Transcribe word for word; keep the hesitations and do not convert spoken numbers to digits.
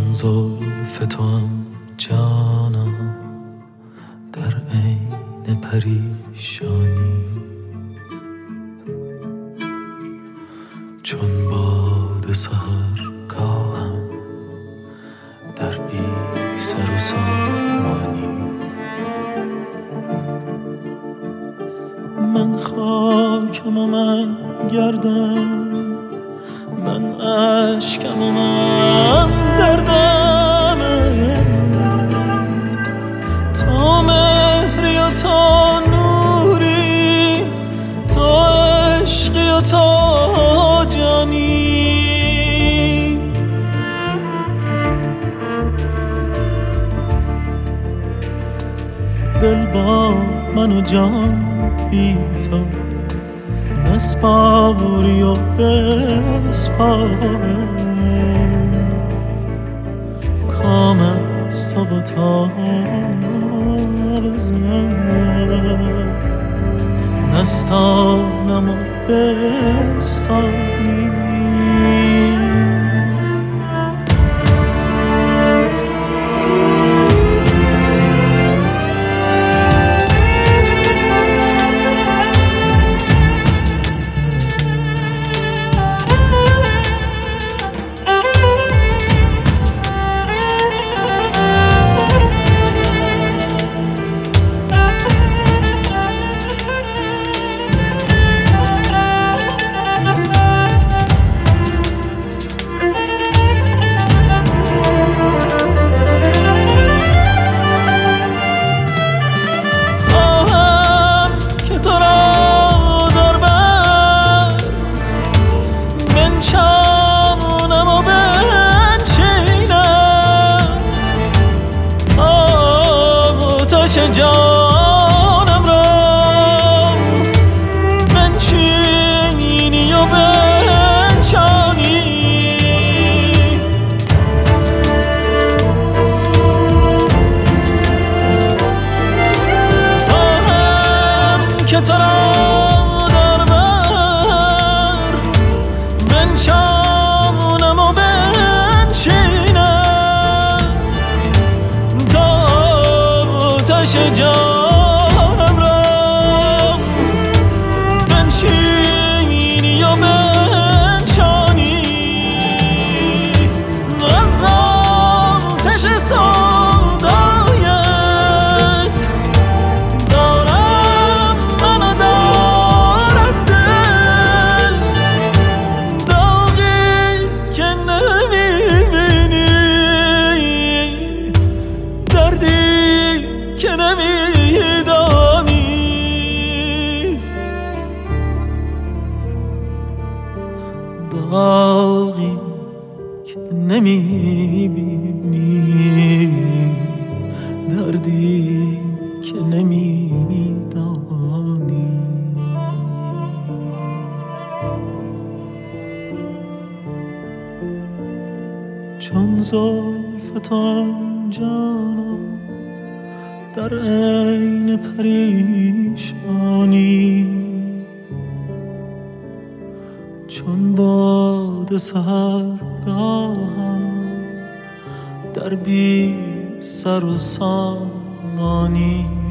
چون زلف تو هم جانم در عین پریشانی، چون باد سحرگاهم در بی سر و سامانی. من خاکم و من گردم، من عشقم و من دردم، تو مهری و تو نوری، تو عشقی و تو جانی. دل با من و جان بی تو نسپاری و بسپاره، کام از تو و تاب از من، نستانم و بستانی. جانم را بنشینی و بنشانی، خواهم که تو را در بر بنشانم و بنشینم تا آتش جانم را بنشینی و بنشانی. از آتش سودایت دارم من و دارد دل، داغی که نمیبینی، دردی که نمیدانی، داغی که نمیبینی، دردی که نمیدانی. چون زلف تو جانم در عین پریشانی، چون باد سحرگاهم در بی سر و سامانی.